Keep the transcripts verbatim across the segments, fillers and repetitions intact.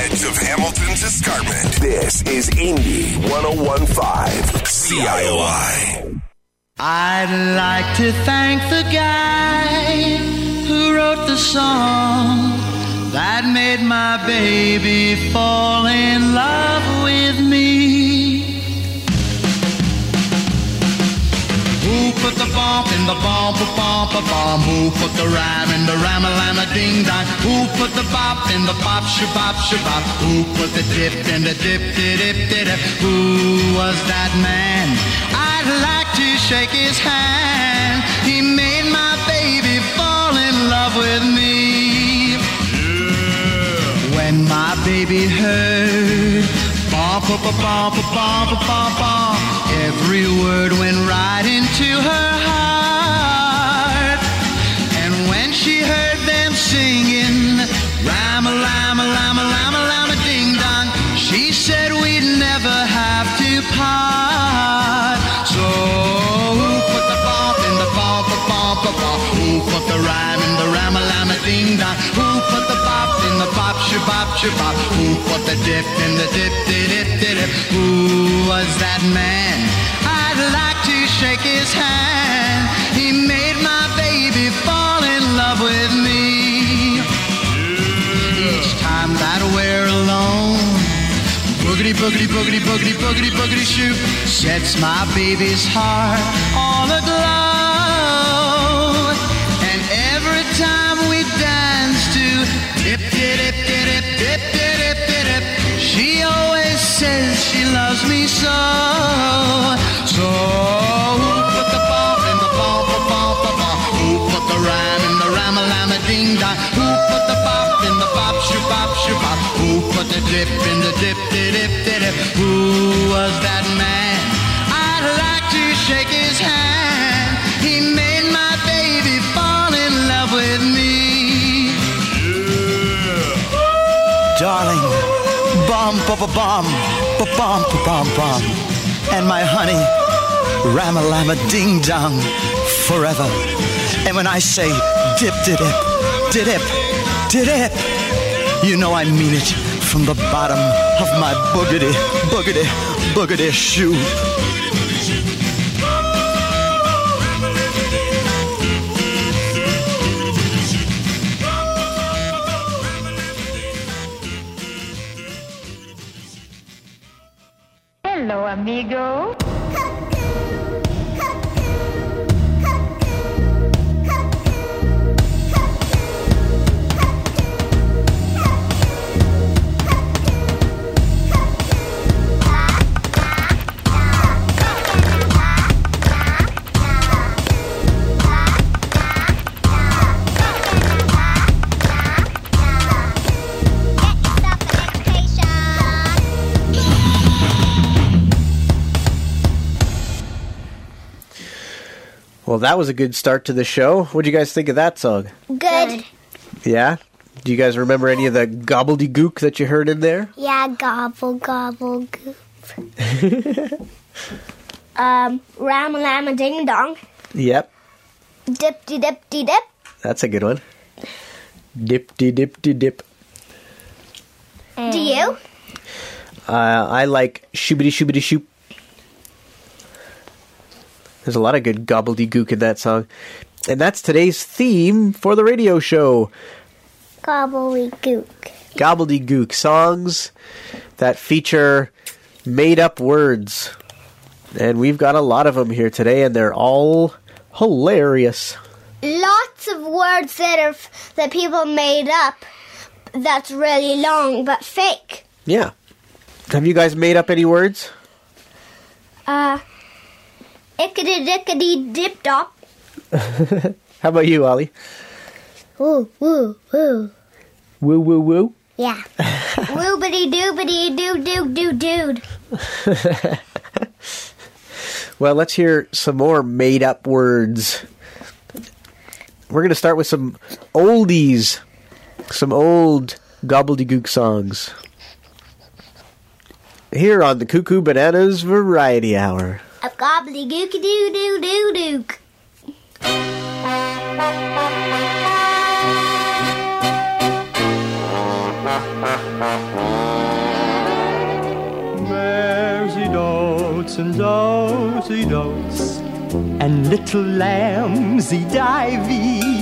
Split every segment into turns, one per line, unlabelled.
edge of Hamilton's escarpment. This is Indy one oh one point five C I O I.
I'd like to thank the guy who wrote the song that made my baby fall in love with me. Who put the bump in the bump, a bump, a bump? Who put the rhyme in the rhyme-a-lama ding-dong? Who put the bop in the bop, shabop, shabop? Who put the dip in the dip-dip-dip-dip? Who was that man? I'd like to shake his hand. He made my baby fall in love with me. Yeah. When my baby heard bump, bump, bump, bump, bump, bump, every word went right into her heart. And when she heard them singing Rama-lama-lama-lama-lama-ding-dong, she said we'd never have to part. So who put the bump in the bump, bump, bump? Who put the rhyme in the Rama-lama-ding-dong? Who put the bop in the bop, shabop, shabop? Who put the dip in the dip-dip-dip-dip? Who was that man? I'd like to shake his hand. He made my baby fall in love with me. Yeah. Each time that we're alone, boogity, boogity, boogity, boogity, boogity, boogity shoot sets my baby's heart all aglow. And every time we dance to dip, dip, dip, dip, dip, dip, dip, dip, she always says she loves me so. So who put the bump in the bump, bump, bump, bump? Who put the rhyme in the rhyme-a-lama ding-dong? Who put the bop in the bop, shabop, shabop? Who put the dip in the dip-dip-dip-dip? Who was that man? I'd like to shake his hand. He made my baby fall in love with me. Yeah. Darling, bum, bum, bum, bum, bum, bum, bum, and my honey, Rama-lama ding-dong, forever. And when I say dip-dip, dip-dip, dip-dip, you know I mean it from the bottom of my boogity, boogity, boogity shoe.
Hello, amigo.
Well, that was a good start to the show. What do you guys think of that song?
Good.
Yeah? Do you guys remember any of the gobbledygook that you heard in there?
Yeah, gobble, gobble, goop. um, ram, lam, ding, dong.
Yep.
Dip-de, dip-de, dip.
That's a good one. Dip-de-dip-de-dip.
Mm. Do you?
Uh, I like shoobity-shoobity-shoop. There's a lot of good gobbledygook in that song. And that's today's theme for the radio show.
Gobbledygook.
Gobbledygook. Songs that feature made-up words. And we've got a lot of them here today, and they're all hilarious.
Lots of words that are that people made up that's really long but fake.
Yeah. Have you guys made up any words?
Uh... Ickity-dickity-dip-dop.
How about you, Ollie?
Woo, woo, woo.
Woo, woo, woo?
Yeah. Woobity-doobity-doo-doo-doo-dude.
Well, let's hear some more made-up words. We're going to start with some oldies. Some old gobbledygook songs. Here on the Cuckoo Bananas Variety Hour.
A gobbledygook-doo-doo-doo-dook.
goats and dozy-dots, and little lambsy-divey.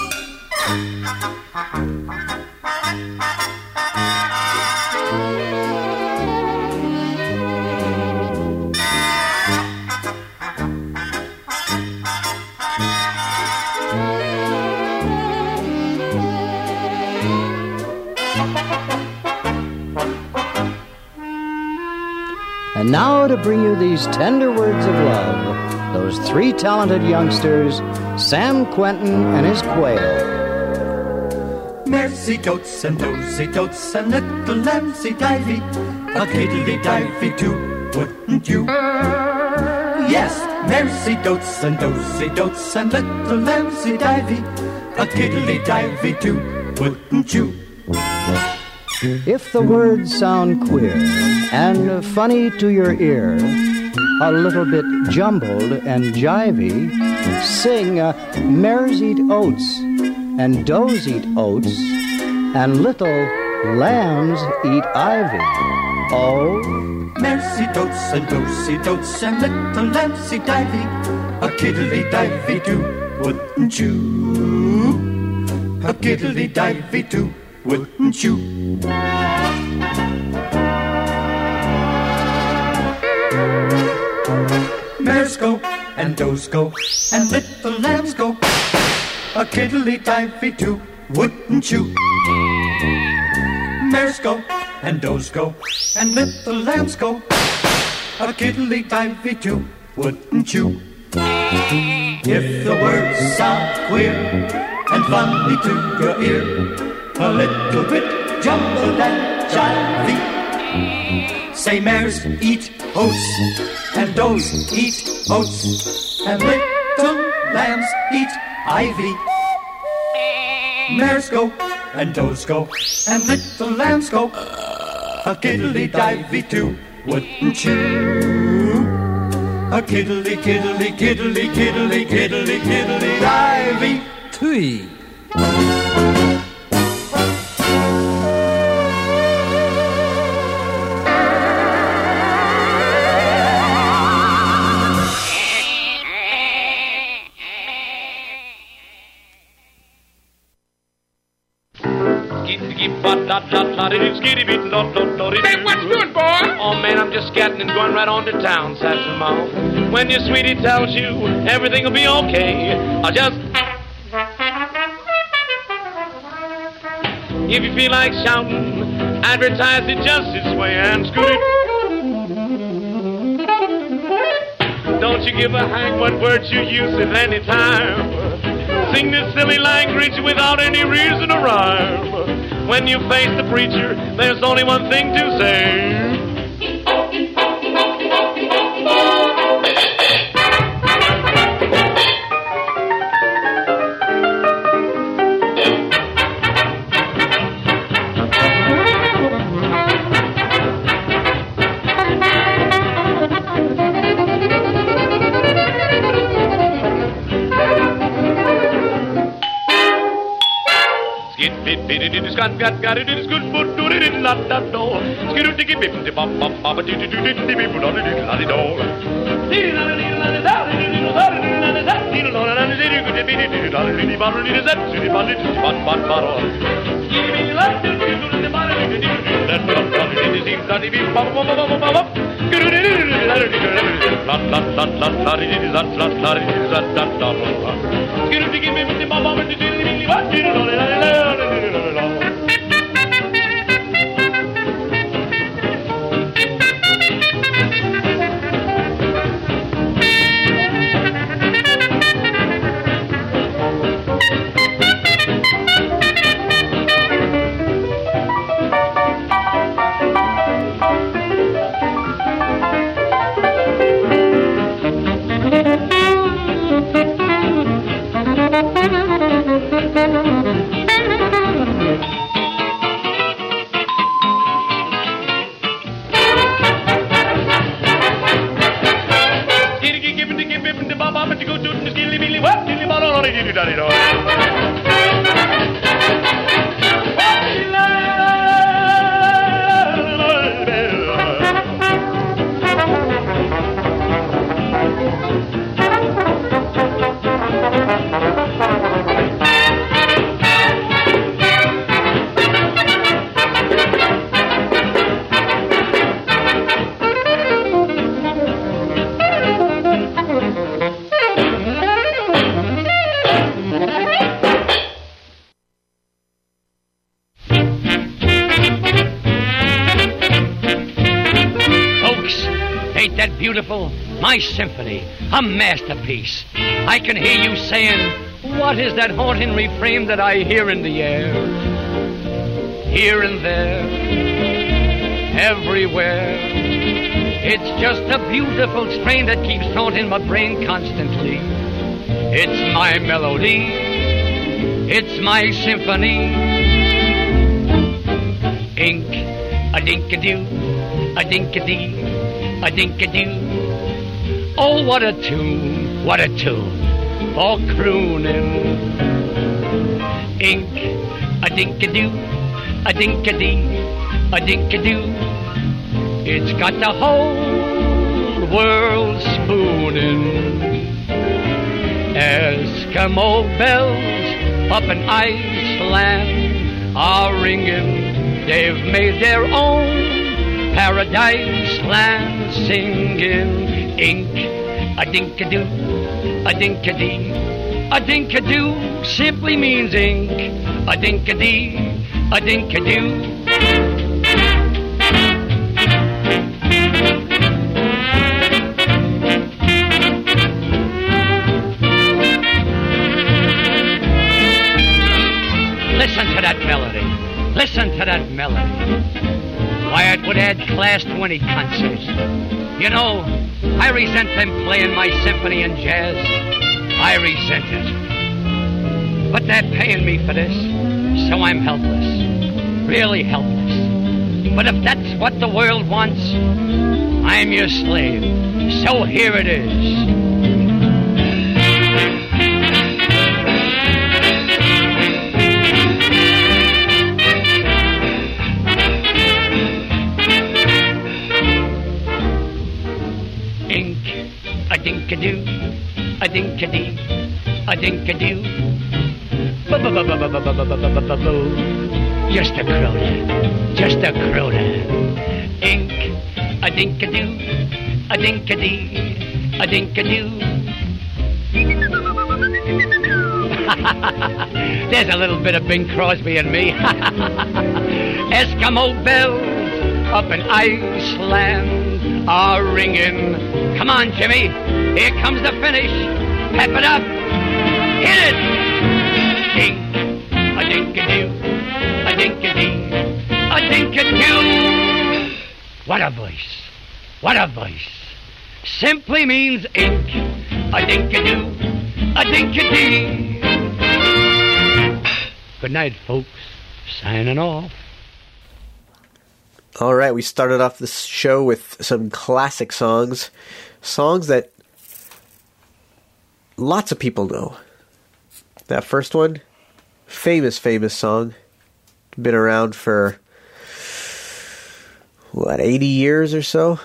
And now to bring you these tender words of love, those three talented youngsters, Sam Quentin and his quail.
Mercy dotes and dozy dotes and little lambsy divey, a kiddly divey too, wouldn't you? Yes, mercy dotes and dozy dotes and little lambsy divey, a kiddly divey too, wouldn't you?
If the words sound queer and funny to your ear, a little bit jumbled and jivey, sing uh, mares eat oats and does eat oats and little lambs eat ivy. Oh,
mercy dotes and dozy dotes and little lambsy divey, a kiddly divey too, wouldn't you? A kiddly divey too, wouldn't you? Mares go and does go and little lambs go, a kiddly divey too, wouldn't you? Mares go and does go and little lambs go, a kiddly divey too, wouldn't you? If the words sound queer and funny to your ear, a little bit jumbled and jivey, say mares eat oats and does eat oats and little lambs eat ivy. Mares go and does go and little lambs go, a kiddly divey too, wouldn't you? A kiddly kiddly kiddly kiddly kiddly kiddly divey too.
Say, what's doing, boy?
Oh, man, I'm just scatting and going right on to town, Satchel. When your sweetie tells you everything will be okay, I'll just... If you feel like shouting, advertise it just this way and scoot it. Don't you give a hang what words you use at any time. Sing this silly language without any reason or rhyme. When you face the preacher, there's only one thing to say. Got got got it is good for do it in la da do. Skidoo diggy bip de bop bop bop do do do do do bip do do la di do. Di la di la di da di di la di la di da di la la di di good bip di da di di ba di di zet di ba di di ba ba ba ro. Give me la di di do di ba di di di da da da di di di da di bip ba ba ba ba ba. Skidoo di di di la di di la la la la la di di la la la di di da da da. Skidoo diggy bip de bop bop di di di ba di di la la la la.
that beautiful? My symphony, a masterpiece. I can hear you saying, what is that haunting refrain that I hear in the air? Here and there, everywhere. It's just a beautiful strain that keeps haunting my brain constantly. It's my melody, it's my symphony. Ink, a dink-a-doo, a dink-a-dee, a dink-a-doo. Oh, what a tune, what a tune, all crooning. Ink, a dink-a-doo, a dink-a-dee, a dink-a-doo. It's got the whole world spooning. Eskimo bells up in Iceland are ringing. They've made their own paradise land singing. Ink, a dink-a-doo, a dink-a-dee, a dink-a-doo simply means ink. A dink-a-dee, a dink-a-doo. Listen to that melody. Listen to that melody. Why, it would add class to any concert. You know, I resent them playing my symphony and jazz. I resent it. But they're paying me for this, so I'm helpless. Really helpless. But if that's what the world wants, I'm your slave. So here it is. A dink-a-doo, a dink-a-dee, a dink-a-doo. Boo-boo-boo-boo-boo-boo-boo-boo-boo. Just a crooner, just a crooner. Ink, a dink-a-doo, a dink-a-dee, a dink-a-doo. There's a little bit of Bing Crosby in me. Eskimo bells up in Iceland are ringing. Come on, Jimmy. Here comes the finish. Pep it up. Hit it. Dink, a dink-a-doo, a dink-a-dee, a dink-a-doo. What a voice. What a voice. Simply means ink. A dink-a-doo, a dink-a-dee. Good night, folks. Signing off.
All right, we started off this show with some classic songs. Songs that lots of people know. That first one, famous, famous song. Been around for, what, eighty years or so?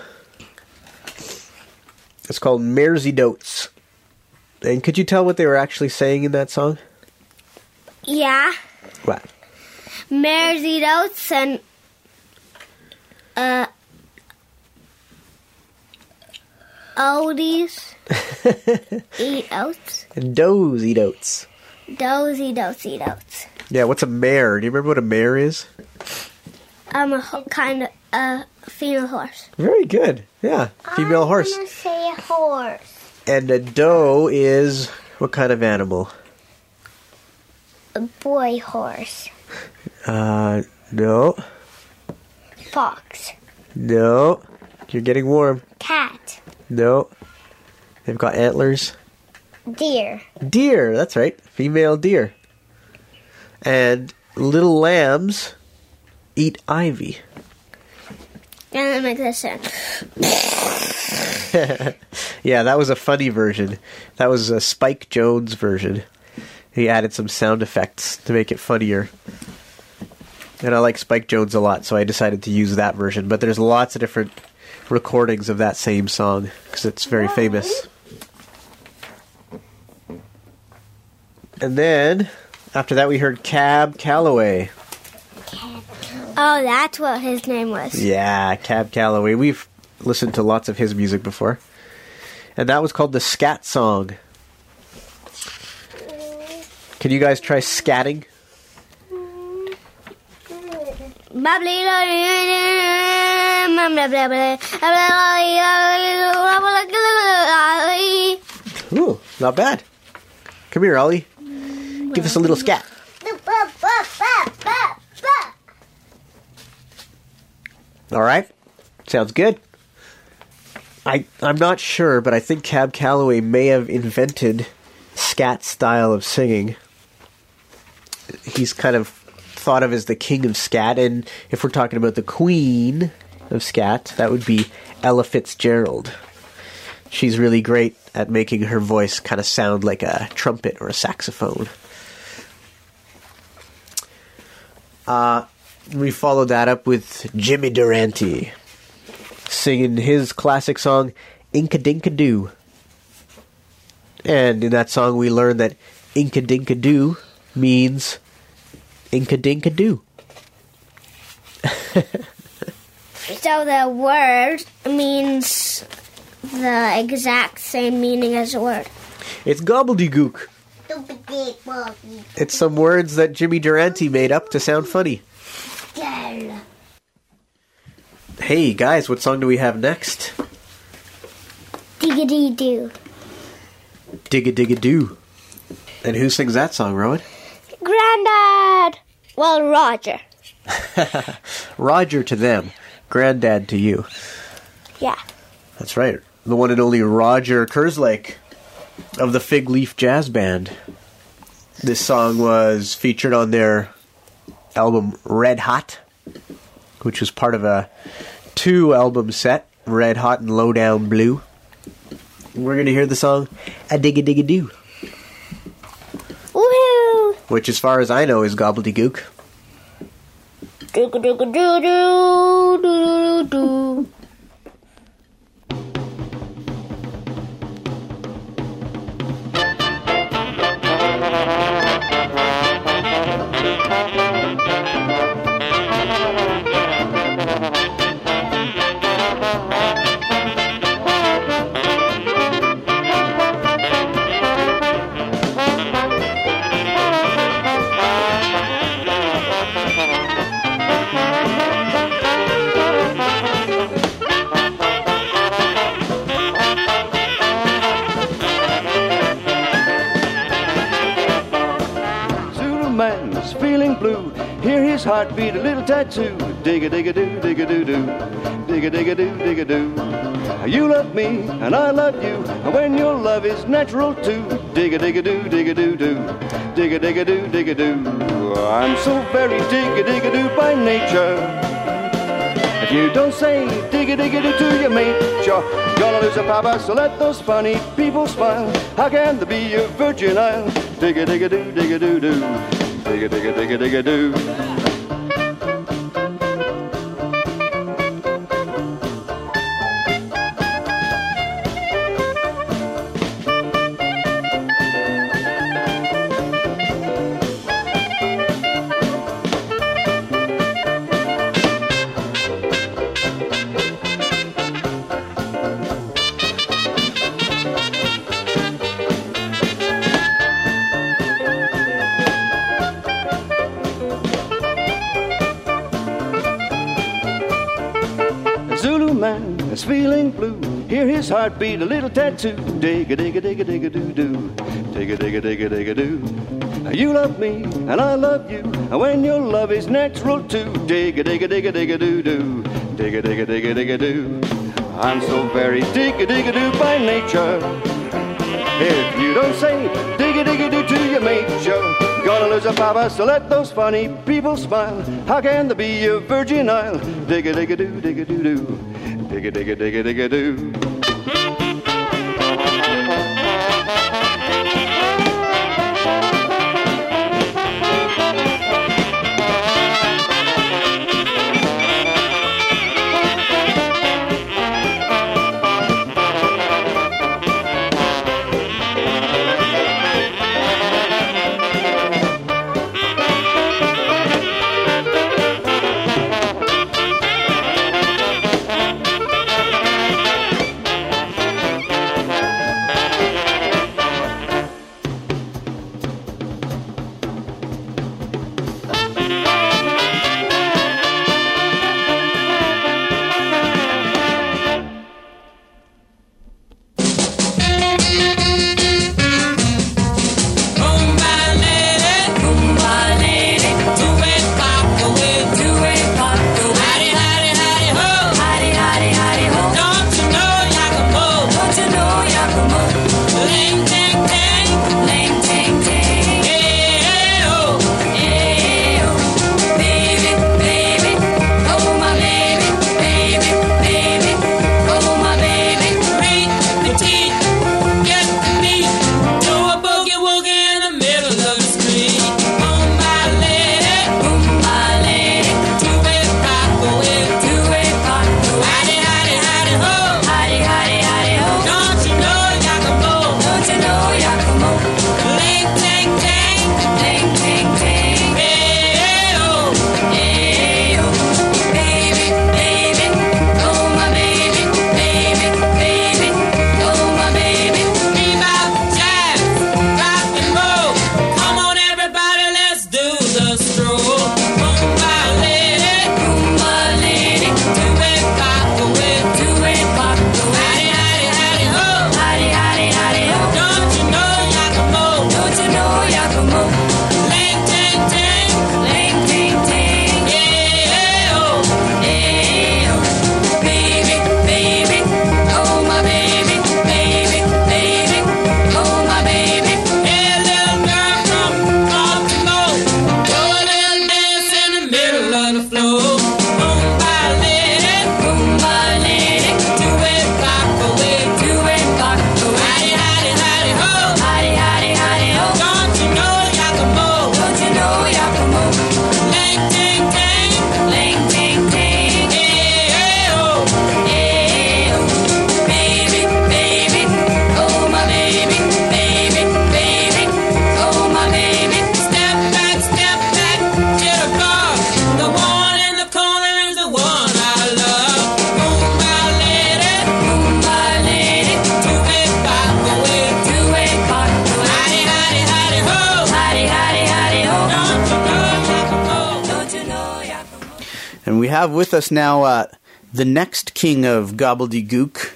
It's called Mersey Dotes. And could you tell what they were actually saying in that song?
Yeah.
What?
Mersey Dotes and Uh, oldies, eat oats,
and does eat oats.
Dozy dotes eat oats.
Yeah, what's a mare? Do you remember what a mare is?
I'm a ho- kind of a uh, female horse.
Very good. Yeah, female
I'm
horse.
I'm gonna say a horse.
And a doe is what kind of animal?
A boy horse.
Uh, no.
Fox.
No. You're getting warm.
Cat.
No. They've got antlers.
Deer.
Deer, that's right. Female deer. And little lambs eat ivy.
And I make this sound.
Yeah, that was a funny version. That was a Spike Jones version. He added some sound effects to make it funnier. And I like Spike Jones a lot, so I decided to use that version. But there's lots of different recordings of that same song, because it's very famous. And then, after that, we heard Cab Calloway.
Oh, that's what his name was.
Yeah, Cab Calloway. We've listened to lots of his music before. And that was called the Scat Song. Can you guys try scatting? Ooh, not bad. Come here, Ollie. Give us a little scat. All right. Sounds good. I, I'm not sure, but I think Cab Calloway may have invented scat style of singing. He's kind of thought of as the king of scat, and if we're talking about the queen of scat, that would be Ella Fitzgerald. She's really great at making her voice kind of sound like a trumpet or a saxophone. Uh, we followed that up with Jimmy Durante singing his classic song, Inka-Dinka-Doo. And in that song we learned that Inka-Dinka-Doo means Inka-Dinka-Doo.
So the word means the exact same meaning as the word.
It's gobbledygook. It's some words that Jimmy Durante made up to sound funny. Hey guys, what song do we have next?
Diggity-doo.
Dig-a-dig-a-doo. And who sings that song, Rowan?
Granddad! Well, Roger.
Roger to them. Granddad to you.
Yeah.
That's right. The one and only Roger Kerslake of the Fig Leaf Jazz Band. This song was featured on their album Red Hot, which was part of a two-album set, Red Hot and Low Down Blue. We're going to hear the song A Dig-a-Dig-a-Doo.
Woohoo!
Which, as far as I know, is gobbledygook.
Dig-a-dig-a-doo-doo-doo-doo-doo.
Heartbeat, a little tattoo. Dig-a-dig-a-doo, dig-a-doo-doo. Dig-a-dig-a-doo, dig-a-doo. You love me, and I love you, and when your love is natural too. Dig-a-dig-a-doo, dig-a-doo-doo. Dig-a-dig-a-doo, dig-a-doo. I'm so very dig-a-dig-a-doo by nature. If you don't say dig-a-dig-a-doo to your mate, you're gonna lose a papa, so let those funny people smile. How can there be a virgin isle? Dig-a-dig-a-doo, dig-a-doo-doo. Dig-a-dig-a-dig-a-dig-a-doo. Feeling blue, hear his heartbeat, a little tattoo. Dig-a-dig-a-dig-a-dig-a-doo-doo. Dig-a-dig-a-dig-a-dig-a-doo. You love me, and I love you, and when your love is natural too. Dig-a-dig-a-dig-a-dig-a-doo-doo. Dig-a-dig-a-dig-a-dig-a-doo. I'm so very dig-a-dig-a-doo by nature. If you don't say dig-a-dig-a-doo to your mate, you're gonna lose a papa, so let those funny people smile. How can there be a virgin isle? Dig-a-dig-a-doo, dig-a-doo-doo. Dig-a-dig-a-dig-a-dig-a-doo.
And we have with us now uh, the next king of gobbledygook,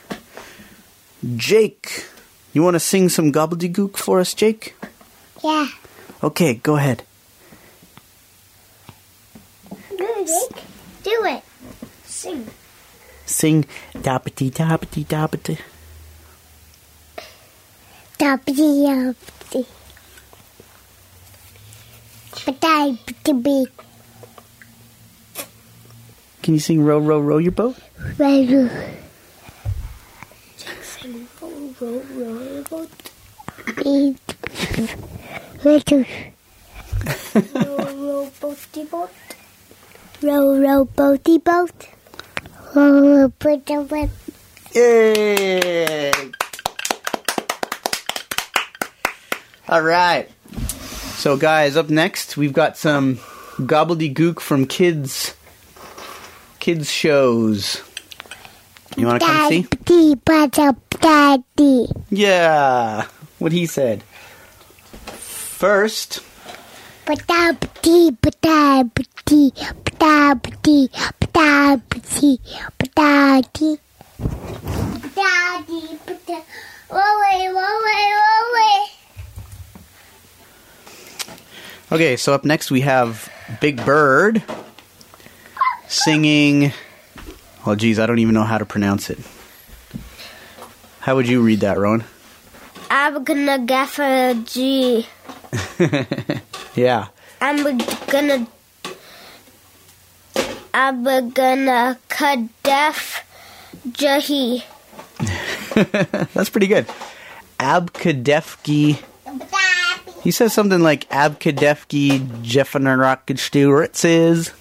Jake. You want to sing some gobbledygook for us, Jake?
Yeah.
Okay, go ahead.
Go, Jake. Do it. Sing.
Sing dappity dappity dappity.
Dappity dappity. Dappity.
Can you sing row, row, row your boat?
Row, row. Sing row, row, row your boat. Row, row, boaty boat. Row, row, boaty boat. Row, row, boaty boat.
Yay! All right. So, guys, up next, we've got some gobbledygook from kids, kids shows. You want to come see?
Daddy.
Yeah, what he said. First.
Daddy, daddy, daddy, daddy, daddy. Daddy, away, away, away.
Okay, so up next we have Big Bird singing. Oh, geez, I don't even know how to pronounce it. How would you read that, Rowan?
I'm gonna gaffer G.
Yeah.
I'm gonna. I'm gonna kadef Jahi.
That's pretty good. Abkadefki. He says something like Abkadefki Jeffenrockensturtzes.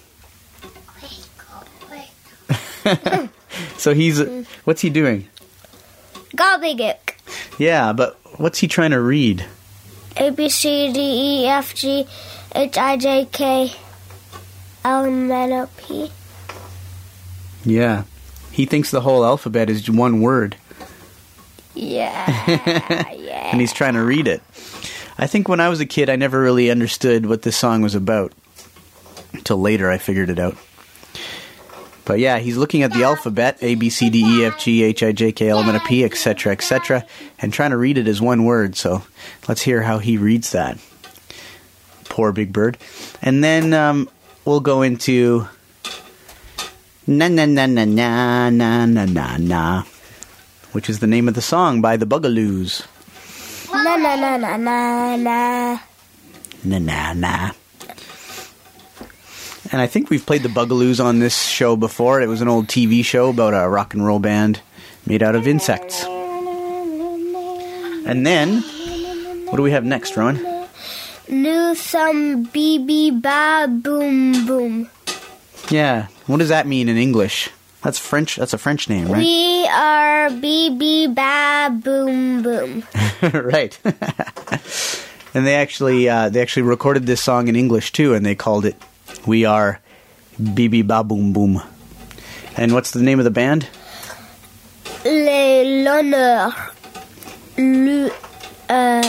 So he's. What's he doing?
Gobbledygook.
Yeah, but what's he trying to read?
A, B, C, D, E, F, G, H, I, J, K, L, M, N, O, P.
Yeah. He thinks the whole alphabet is one word.
Yeah. Yeah.
And he's trying to read it. I think when I was a kid, I never really understood what this song was about. Until later, I figured it out. But yeah, he's looking at the alphabet, A, B, C, D, E, F, G, H, I, J, K, L, M, N, O, P, et cetera, et cetera, and trying to read it as one word. So let's hear how he reads that. Poor Big Bird. And then um, we'll go into na na na na na na na na na, which is the name of the song by the Bugaloos.
Na na na na na na.
Na na na. And I think we've played the Bugaloos on this show before. It was an old T V show about a rock and roll band made out of insects. And then, what do we have next, Ron?
New some bee bee ba boom boom.
Yeah, what does that mean in English? That's French. That's a French name, right?
We are bee bee ba boom boom.
Right. And they actually uh, they actually recorded this song in English too, and they called it "We Are Bee Bee Ba Boom Boom." And what's the name of the band?
Les l'honneur. Le uh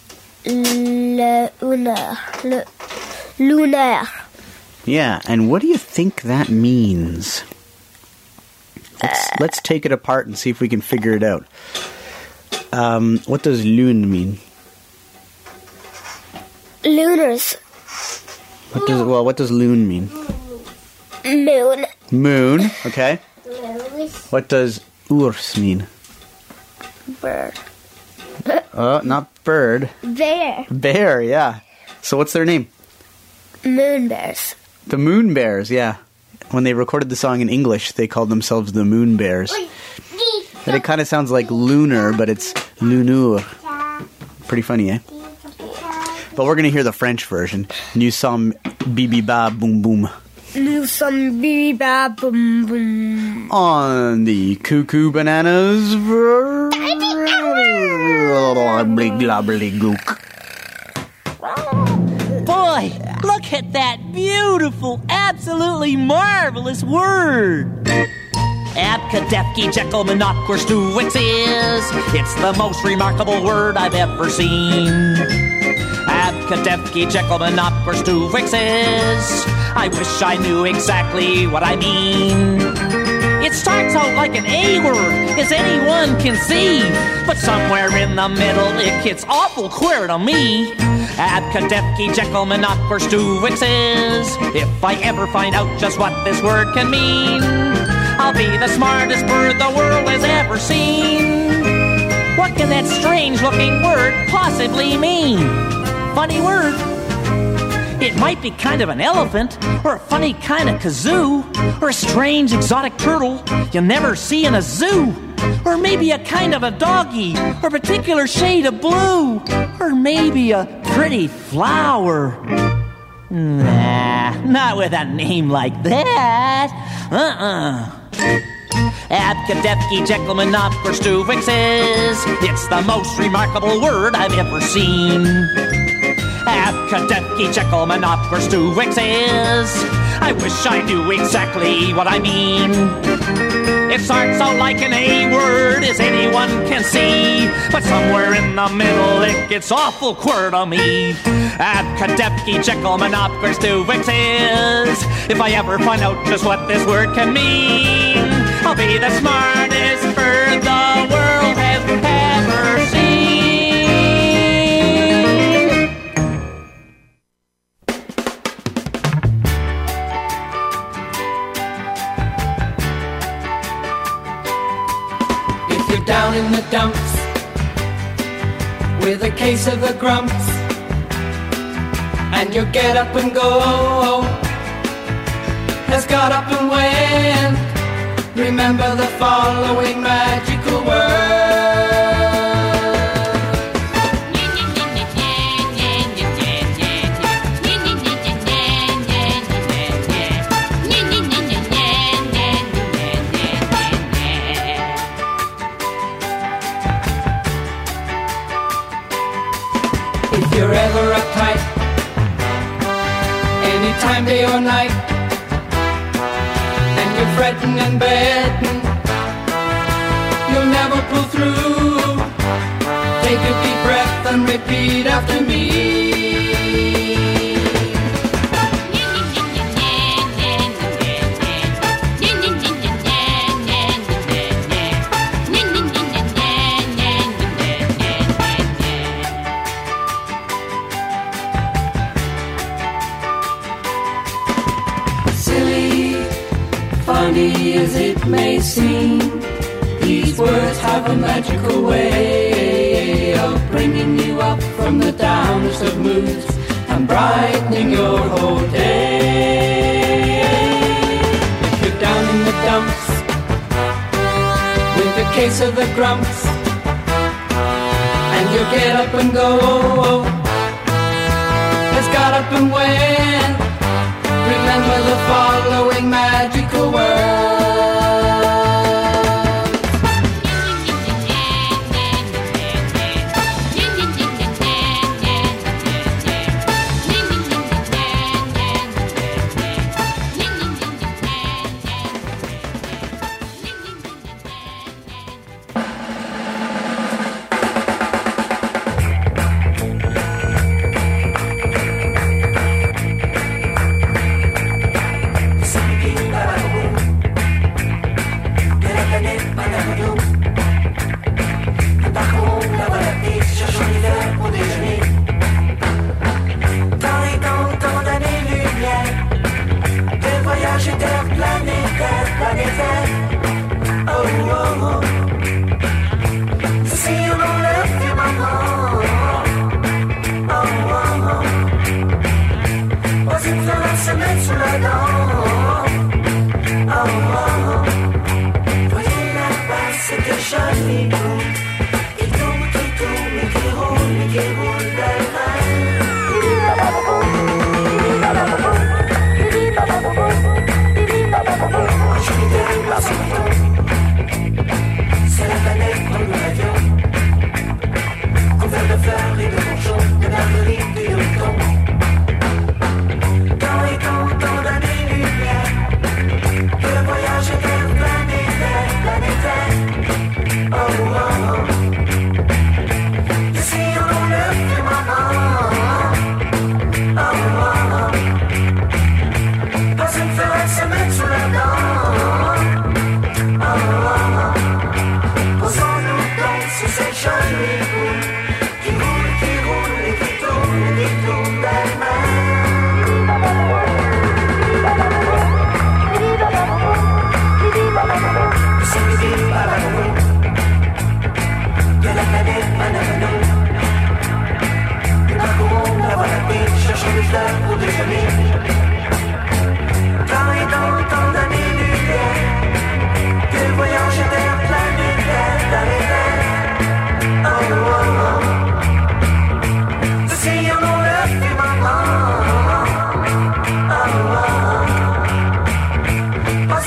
le honneur. Le lunaire.
Yeah, and what do you think that means? Let's, uh, let's take it apart and see if we can figure it out. Um, what does lune mean?
Lunars.
What does well? What does loon mean?
Moon.
Moon. Okay. What does ours mean?
Bird.
Uh, not bird.
Bear.
Bear. Yeah. So what's their name?
Moon Bears.
The Moon Bears. Yeah. When they recorded the song in English, they called themselves the Moon Bears. And it kind of sounds like lunar, but it's lunur. Pretty funny, eh? But we're going to hear the French version. Nous sommes bibi ba boom boom.
Nous sommes bibi ba boom boom.
On the Cuckoo Bananas.
Boy, look at that beautiful, absolutely marvelous word. Abkadefki Jekyll Monoquerstuixes. It's the most remarkable word I've ever seen. Abkadefki Jekyll Monoquerstuixes. I wish I knew exactly what I mean. It starts out like an A word, as anyone can see, but somewhere in the middle it gets awful queer to me. Abkadefki, Jekyll, Monoc, or Stuvixes. If I ever find out just what this word can mean, I'll be the smartest bird the world has ever seen. What can that strange-looking word possibly mean? Funny word? It might be kind of an elephant, or a funny kind of kazoo, or a strange exotic turtle you'll never see in a zoo, or maybe a kind of a doggy, or a particular shade of blue, or maybe a pretty flower. Nah, not with a name like that. Uh-uh. Abkadefki, Jekyll, Monoc, or Stuvixes. It's the most remarkable word I've ever seen. Abkadefki, Jekyll, Monoc, or Stuvixes. I wish I knew exactly what I mean. It starts out like an A word, as anyone can see, but somewhere in the middle it gets awful queer to me. Abkadefki, Jekyll, Monoc, or Stuvixes. If I ever find out just what this word can mean, I'll be the smartest bird the world has ever seen.
If you're down in the dumps with a case of the grumps, and your get up and go has got up and went, remember the following magical word. If you're ever uptight, anytime, day or night, and you're fretting and betting you'll never pull through, take a deep breath and repeat after me. Silly, funny as it may seem, these words have a magical way of bringing you up from the downest of moods and brightening your whole day. If you're down in the dumps with a case of the grumps, and you get up and go has got up and went, remember the following magical word.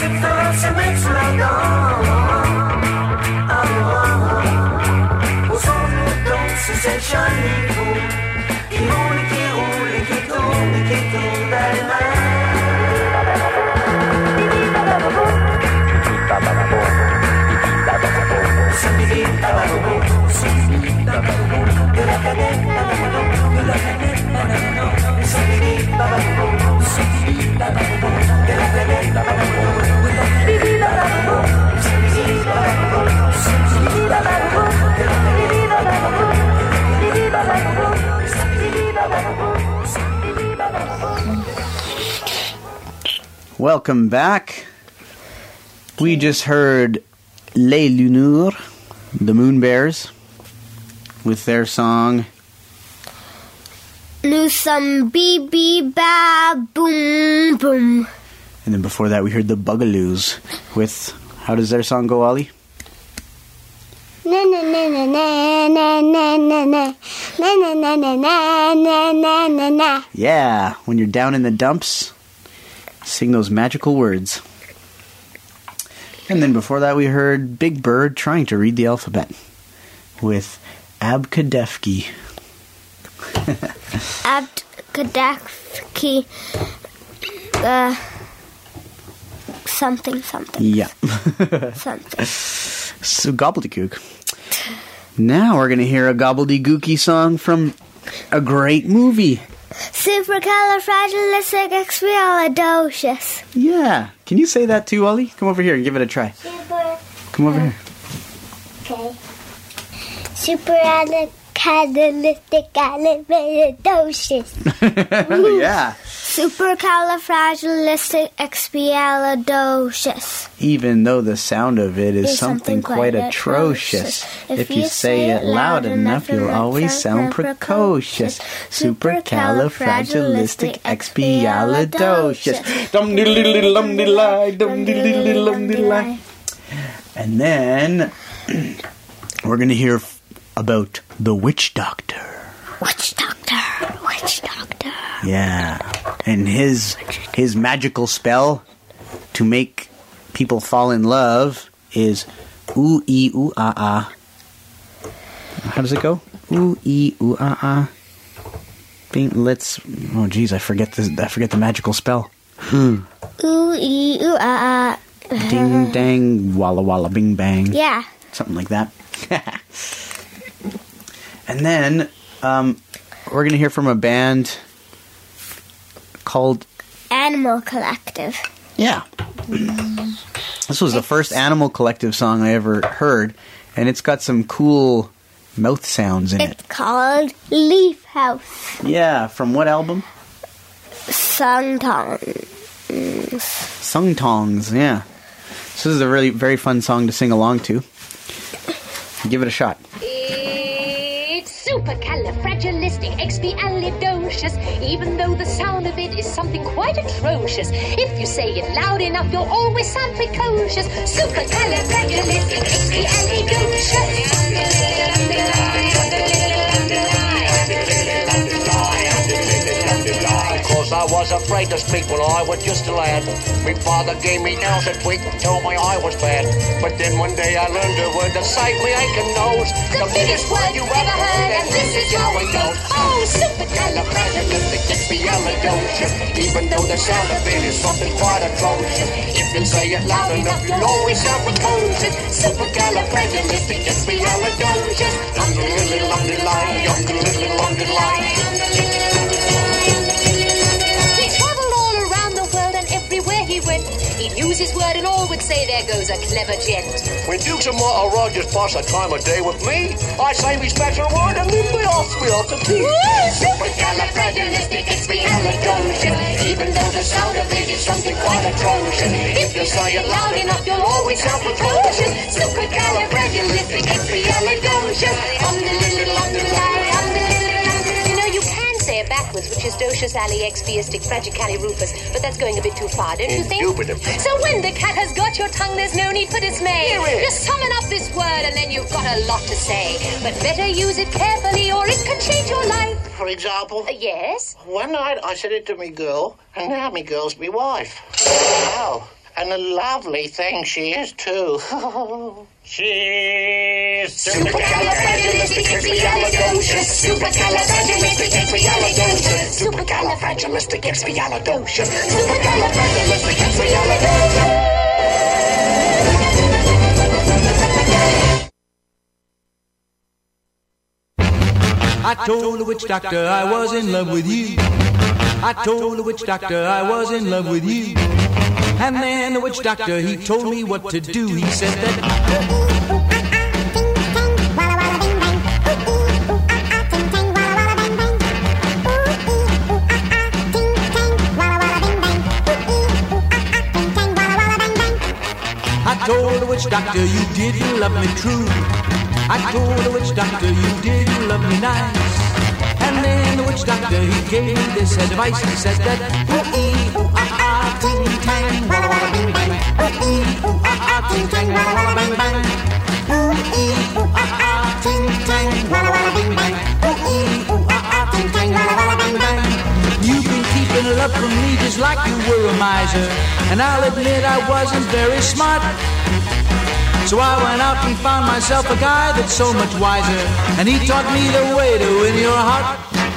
toute seule se mettre sous la dent. Ah, oh, au son de danse, cette jolie boule qui roule et qui roule et qui tourne et qui tourne d'elle-même. De la planète, de la planète,
Welcome back. We just heard Les Lunaires, the Moon Bears, with their song
Nous sommes bibi ba boom boom.
And then before that we heard the Bugaloos with, how does their song go, Ollie?
Na na na na na na na na na na na na na na na na na.
Yeah, when you're down in the dumps, sing those magical words. And then before that we heard Big Bird trying to read the alphabet with Abkadefki.
Abkadefki. Uh, something, something.
Yeah.
something.
So gobbledygook. Now we're going to hear a gobbledygooky song from a great movie.
Supercalifragilisticexpialidocious.
Yeah. Can you say that too, Ollie? Come over here and give it a try.
Super.
Come over here.
Okay. Supercalifragilisticexpialidocious.
Yeah.
Supercalifragilisticexpialidocious.
Even though the sound of it is something, something quite atrocious. If, if you say it loud enough, you'll always sound precocious. Supercalifragilisticexpialidocious. Dum diddle diddle dum diddle lie, dum diddle diddle dum diddle lie. And then we're going to hear f- about the witch doctor.
Witch doctor, witch doctor.
Yeah. And his his magical spell to make people fall in love is ooh ee ooh ah ah. How does it go? Ooh ee ooh ah ah. Bing, let's. Oh geez, I forget the I forget the magical spell. Hmm.
Ooh ee ooh ah ah.
Ding dang walla walla bing bang.
Yeah.
Something like that. And then um, we're gonna hear from a band called
Animal Collective.
Yeah. This was the first Animal Collective song I ever heard, and it's got some cool mouth sounds in
it's
it.
It's called Leaf House.
Yeah, from what album?
Sung Tongs.
Sung Tongs, yeah. So this is a really very fun song to sing along to. Give it a shot.
Supercalifragilisticexpialidocious, even though the sound of it is something quite atrocious. If you say it loud enough, you'll always sound precocious.
Cause I was afraid to speak when I was just a lad. My father gave me nails a tweak, told me I was bad. But then one day I learned a word to save me aching nose.
The, the biggest word you ever heard, and this is how it goes. Oh, supercalifragilisticexpialidocious, even though the sound of it is something quite atrocious. If you say it loud enough, you'll always sound precocious. Supercalifragilisticexpialidocious. Umdiddle umdiddle, umdiddle umdiddle. He went, he'd use his word and all would say, there goes a clever gent.
When Dukes and Martha Rogers pass a time of day with me, I say me special word and leave me off me off the tea.
Supercalifragilisticexpialidocious, even though the sound of it is something quite atrocious. If you say it loud enough, you'll always sound precocious. Supercalifragilisticexpialidocious. Um the little um the lie, um the little um the. You know, you can say it backwards, which is docious ali expiastic fragicalirufus, but that's going a bit too far, don't you think?
Indubitum.
So when the cat has got your tongue, there's no need for dismay. Just summon up this word and then you've got a lot to say. But better use it carefully or it can change your life.
For example?
Uh, yes?
One night I said it to me girl, and now me girl's me wife. Wow. And a lovely thing she is, too. She's supercalifragilisticexpialidocious. Supercalifragilisticexpialidocious. Supercalifragilisticexpialidocious. Supercalifragilisticexpialidocious.
I told the witch doctor I was in love with you. I told the witch doctor I was in love with you. And then the witch doctor, he told me what to do. He said that I told the witch doctor you didn't love me true. I told the witch doctor you didn't love me nice. And then the witch doctor, he gave me this advice. He said that ooh-ee, ooh-ah-ah, ting-tang, walla-walla, bing-bang. Ooh-ee, ooh-ah-ah, ting-tang, walla-walla, bang-bang. Ooh-ee, ooh-ah-ah, ting-tang, walla-walla, bing-bang. Ooh-ee, ooh-ah-ah, ting-tang, walla-walla, bang-bang. You've been keeping love from me just like you were a miser. And I'll admit I wasn't very smart. So I went out and found myself a guy that's so much wiser. And he taught me the way to win your heart.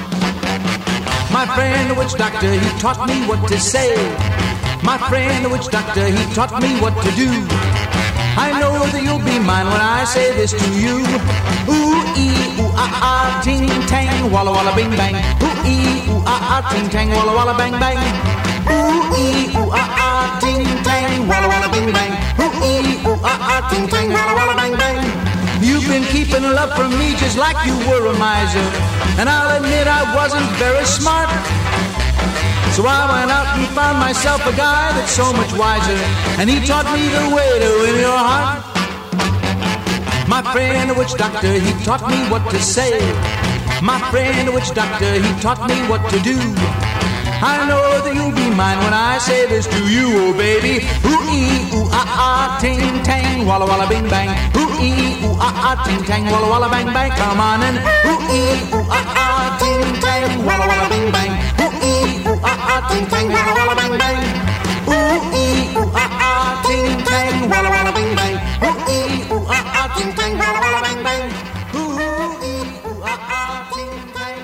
My friend the witch doctor, he taught me what to say. My friend the witch doctor, he taught me what to do. I know that you'll be mine when I say this to you. Ooh-ee, ooh-ah-ah, ting-tang, walla-walla, bing-bang. Ooh-ee, ooh-ah-ah, ting-tang, walla-walla, bang-bang. Ooh-ee, ooh-ah-ah, ting-tang, walla-walla, bing-bang. Ooh-ee, ooh-ah-ah, ting-tang, walla-walla, bang-bang. You've been keeping love from me just like you were a miser. And I'll admit I wasn't very smart. So I went out and found myself a guy that's so much wiser. And he taught me the way to win your heart. My friend the witch doctor, he taught me what to say. My friend the witch doctor, he taught me what to do. I know that you'll be mine when I say this to you, oh baby. Ooh-ee, ooh-ah-ah, ting-tang, walla-walla, bing-bang. Ooh-ee, ooh-ah-ah, ting-tang, walla-walla, bang-bang. Come on and ooh-ee, ooh-ah-ah, ting-tang, walla-walla, bing-bang. Ooh-ee, ooh-ah-ah, ting-tang, walla-walla, bang-bang. Ooh-ee, ooh-ah-ah, ting-tang, walla-walla, bing-bang. Ooh-ee, ooh-ah-ah, ting-tang, walla-walla, bang-bang. Ooh-ee, ooh-ah-ah, ting-tang.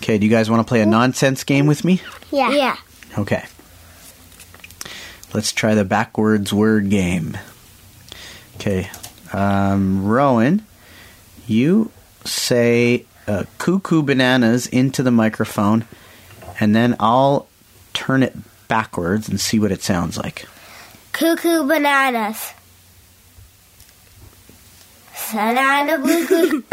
Okay, do you guys want to play a nonsense game with me?
Yeah. Yeah.
Okay. Let's try the backwards word game. Okay. Um, Rowan, you say uh, cuckoo bananas into the microphone, and then I'll turn it backwards and see what it sounds like.
Cuckoo bananas. Banana cuckoo.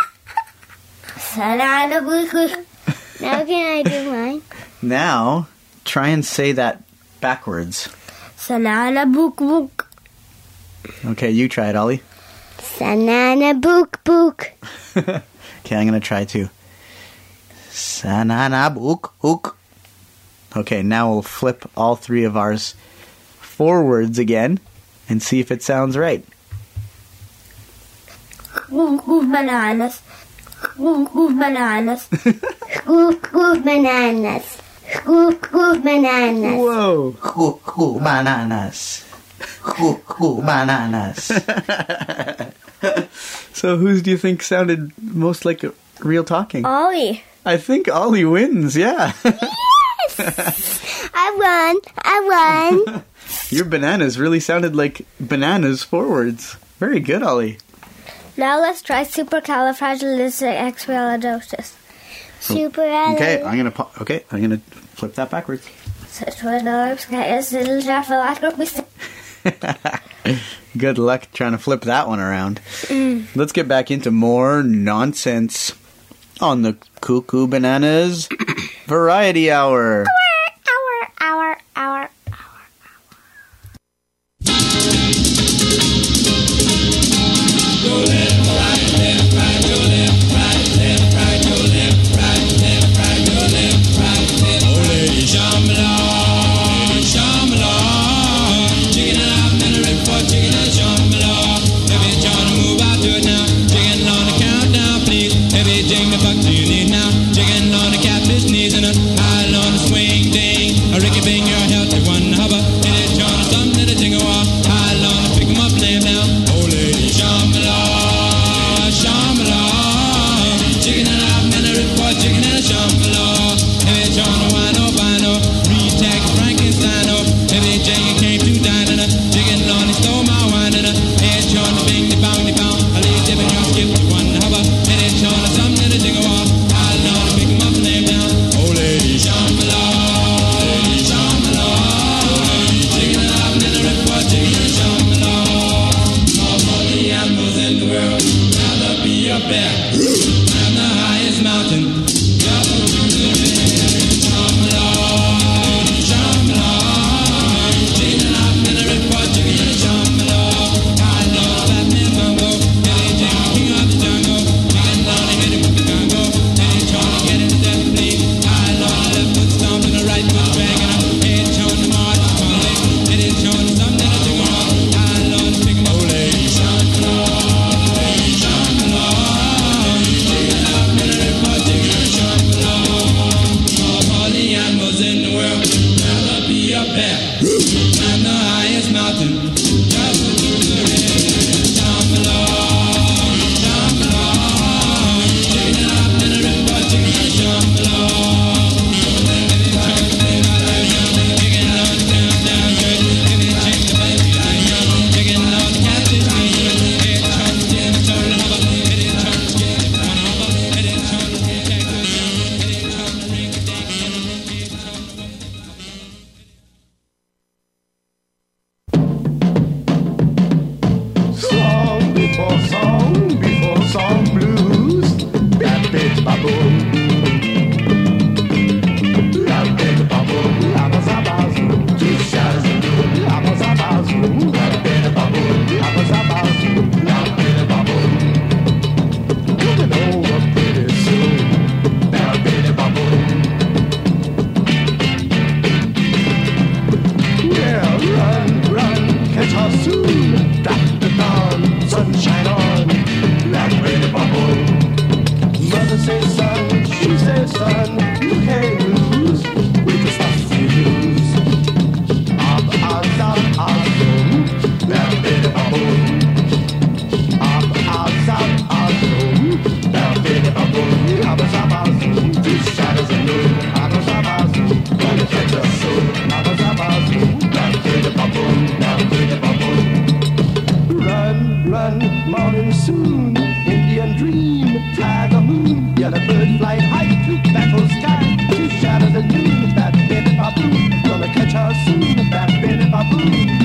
Banana cuckoo. Now can I do mine?
Now, try and say that backwards.
Banana book book.
Okay, you try it, Ollie.
Banana book book.
Okay, I'm going to try too. Banana book book. Okay, now we'll flip all three of ours forwards again and see if it sounds right.
Cuckoo bananas. Cuckoo bananas. Cuckoo bananas. Cuckoo bananas.
Whoa. Cuckoo bananas. Cuckoo bananas. So whose do you think sounded most like a real talking?
Ollie.
I think Ollie wins, yeah.
Yes! I won. I won.
Your bananas really sounded like bananas forwards. Very good, Ollie.
Now let's try supercalifragilisticexpialidocious. Super.
Okay, I'm gonna po- okay, I'm gonna flip that backwards. Good luck trying to flip that one around.
Mm.
Let's get back into more nonsense on the Cuckoo Bananas Variety Hour.
Hour, hour, hour.
Go left, right, left, right, go left, right, left, right, go left, right, left, right, go left, right, left. Oh, lady, Shambhala, Shambhala, chicken and I've been a red for chicken and Shambhala. If you're trying to move out to it now, chicken on the countdown, please. If you jing the fuck do you need now, chicken on the catfish knees and a high on the swing ding. A Ricky Bing, your healthy one hubba. It is trying to something to jingle off. High on the pick 'em up, lay 'em down. Oh, lady, Shambhala. Shambhala, chicken and I've been a rip for chicken and a Shambhala. If it's John or wine or vino, re-tag Frankenstein or if it's Jane came to dine and a chicken on he stole my wine and a head John the bing the bang the bound. I leave them and you skip to one hubba. And it's John or something to jingle off. I know to pick 'em up and lay 'em down. Oh lady Shambhala, lady Shambhala, chicken and I've been a rip for chicken and a Shambhala. Of all the animals in the world, be up there, I'm the highest mountain. Shambhala, Shambhala, chicken and I've been a red for chicken and Shambhala. I love that man Bongo, Billy Jing, king of the jungle. Chicken down and hit him with the Congo, and he's trying to get him to death bleed. I love the left foot stomp and the right foot drag, and I'm head showing the march of Conley. It is showing something to jingle on. I love to pick him up, lady Shambhala. Chicken
yellow bird flying high to battle sky, to shadow the noon. That baby baboon, gonna catch her soon. That baby baboon.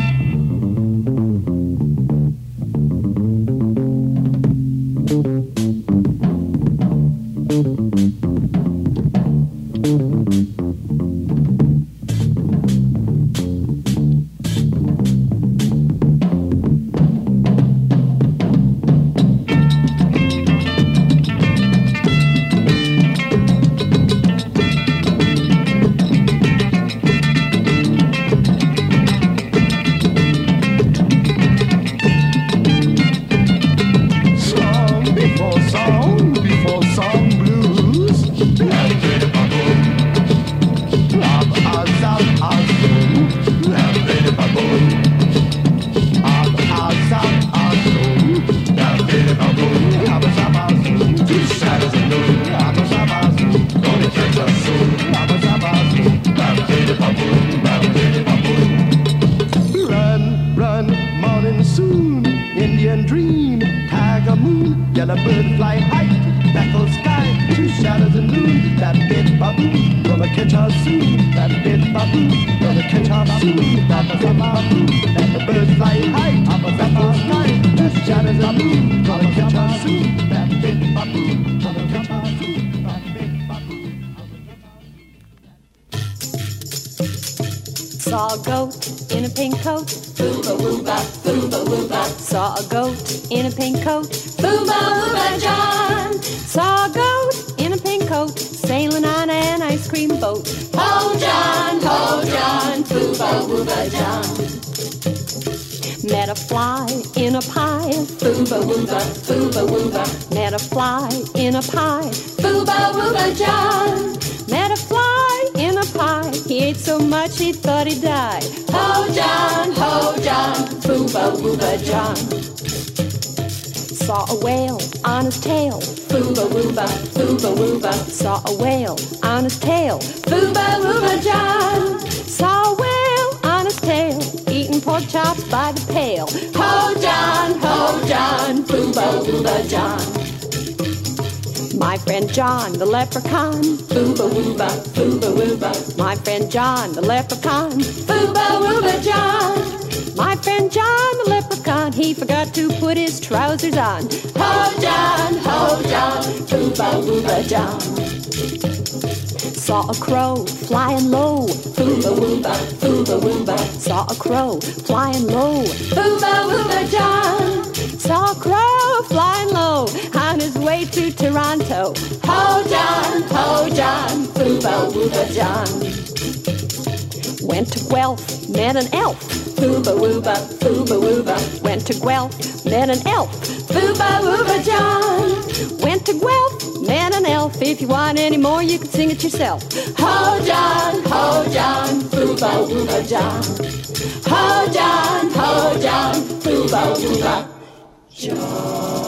Saw a goat in a pink coat, booba wooba, booba wooba. Saw a goat in a pink coat, booba wooba John. Saw a goat in a pink coat, sailing on an ice cream boat. Ho John, ho John, booba wooba John. Met a fly in a pie, booba wooba, booba wooba. Met a fly in a pie, booba wooba John. Met a fly in a pie, he ate so much he thought he'd die. Ho John, ho John, booba wooba John. Saw a whale on his tail, booba wooba, booba wooba. Saw a whale on his tail, booba wooba John. Saw a whale on his tail, eating pork chops by the pail. Ho John, ho John, booba wooba John. My friend John, the leprechaun, booba wooba, booba wooba. My friend John, the leprechaun, booba wooba John. My friend John, the leprechaun, he forgot to put his trousers on. Ho John, ho John, booba wooba John. Saw a crow flying low, booba wooba, booba wooba. Saw a crow flying low, booba wooba John. Saw a crow flying low on his way to Toronto. Ho John, ho John, booba wooba John. Went to Guelph, met an elf, booba wooba, booba wooba. Went to Guelph, met an elf, booba wooba John. Went to Guelph, met an elf. If you want any more, you can sing it yourself. Ho John, ho John, booba wooba John. Ho John, ho John, booba wooba John.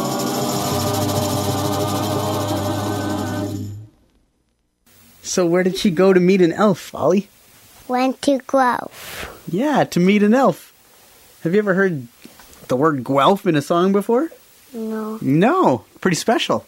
So where did she go to meet an elf, Ollie?
Went to Guelph.
Yeah, to meet an elf. Have you ever heard the word Guelph in a song before?
No.
No. Pretty special.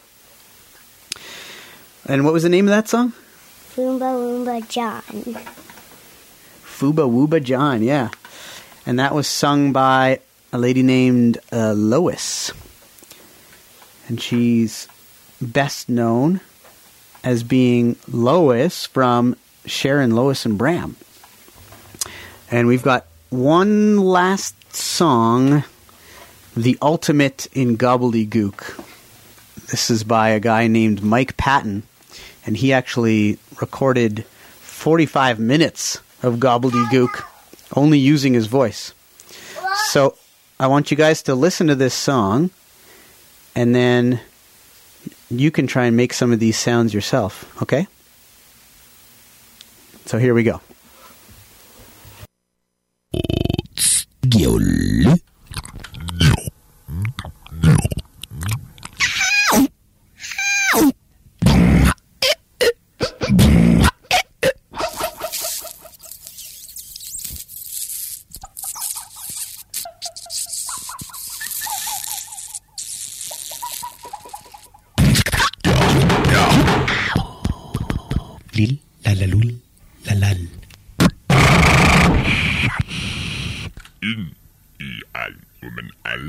And what was the name of that song?
Foomba Woomba John.
Fooba Wooba John, yeah. And that was sung by a lady named uh, Lois. And she's best known as being Lois from Sharon, Lois, and Bram. And we've got one last song, The Ultimate in Gobbledygook. This is by a guy named Mike Patton, and he actually recorded forty-five minutes of gobbledygook only using his voice. So I want you guys to listen to this song, and then you can try and make some of these sounds yourself, okay? So here we go.
Lil, lalalul, lalal.
In, i, al, woman, al.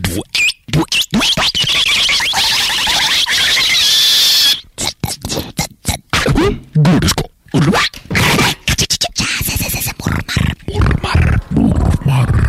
Gordisko. Murmar, murmar, murmar.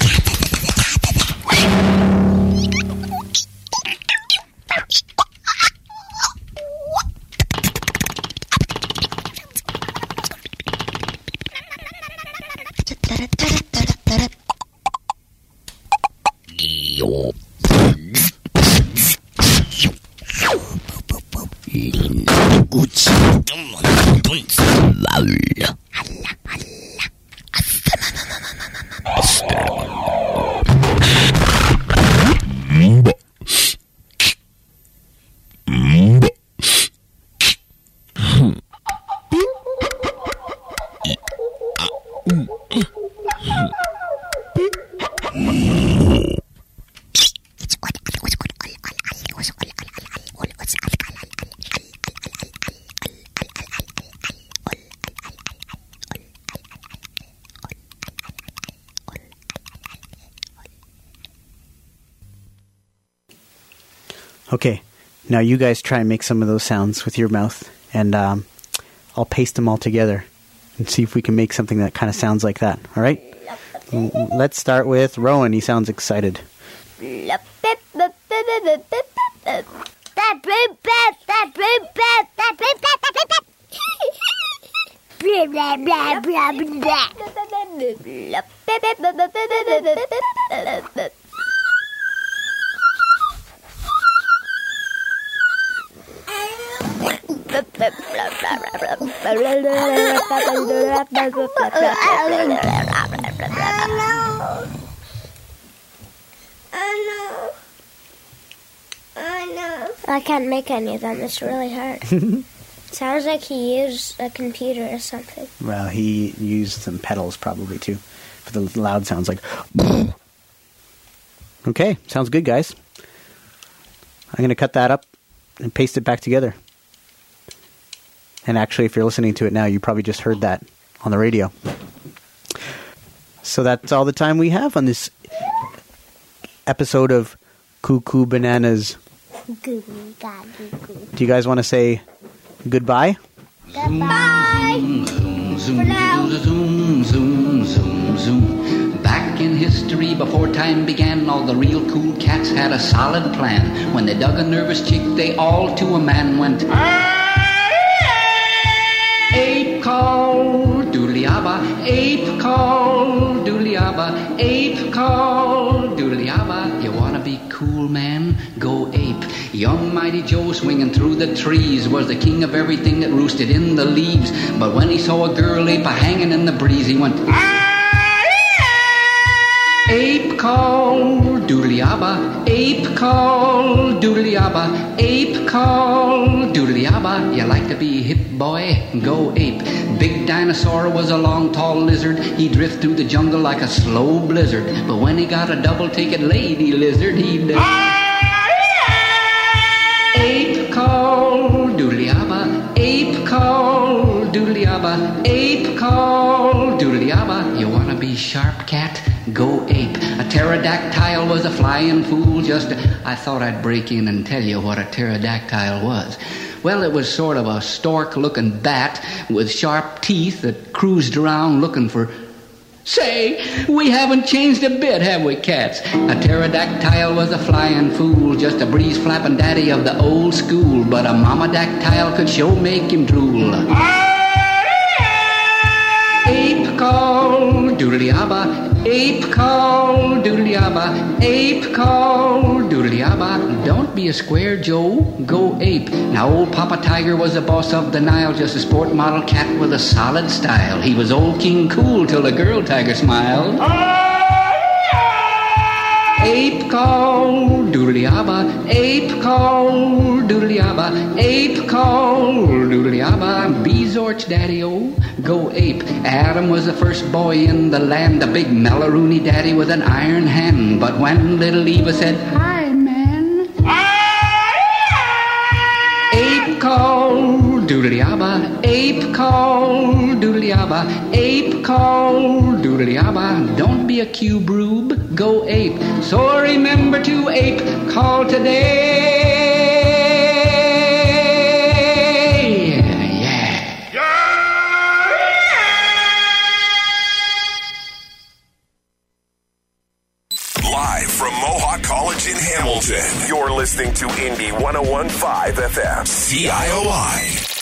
Okay, now you guys try and make some of those sounds with your mouth, and um, I'll paste them all together and see if we can make something that kind of sounds like that, all right? L- let's start with Rowan. He sounds excited.
I can't make any of them. It's really hard. Sounds like he used a computer or something.
Well, he used some pedals probably too for the loud sounds, like. Okay, sounds good, guys. I'm going to cut that up and paste it back together. And actually, if you're listening to it now, you probably just heard that on the radio. So that's all the time we have on this episode of Cuckoo Bananas.
Goo goo ga goo goo.
Do you guys want to say goodbye?
Goodbye.
Zoom, zoom, zoom, zoom, zoom, zoom. Back in history, before time began, all the real cool cats had a solid plan. When they dug a nervous chick, they all to a man went. Ape call, doodly-abba, ape call, doodly-abba, ape call, doodly-abba. You wanna be cool, man? Go ape. Young Mighty Joe swinging through the trees was the king of everything that roosted in the leaves. But when he saw a girl ape a-hanging in the breeze, he went, ape call, doodly-abba, ape call, doodly-abba, ape call, doodly-abba. You like to be hip, boy? Go ape. Big Dinosaur was a long, tall lizard. He'd drift through the jungle like a slow blizzard. But when he got a double-ticket lady lizard, he'd... Ape call, doodly-abba, ape call, doodly-abba, ape call, doodly-abba. You wanna be sharp, cat? Go ape. A pterodactyl was a flying fool. Just, I thought I'd break in and tell you what a pterodactyl was. Well, it was sort of a stork-looking bat with sharp teeth that cruised around looking for... Say, we haven't changed a bit, have we, cats? A pterodactyl was a flying fool, just a breeze-flapping daddy of the old school. But a mama-dactyl could sure make him drool. Ape call, doodly-abba, ape call, doodly-abba, ape call, doodly-abba. Don't be a square, Joe, go ape. Now old Papa Tiger was the boss of the Nile, just a sport model cat with a solid style. He was old King Cool till the girl tiger smiled. Ape call, doodly-abba, ape call, doodly-abba, ape call, doodly-abba. Bezorch, daddy-o, go ape. Adam was the first boy in the land, a big Mellaroony daddy with an iron hand. But when little Eva said, hi, man, ape call, doodly-abba, ape ape call, doodly-abba, ape call, doodly-abba. Don't be a cube rube, go ape. So remember to ape call today.
Live from Mohawk College in Hamilton, you're listening to Indie one oh one point five F M, C I O I.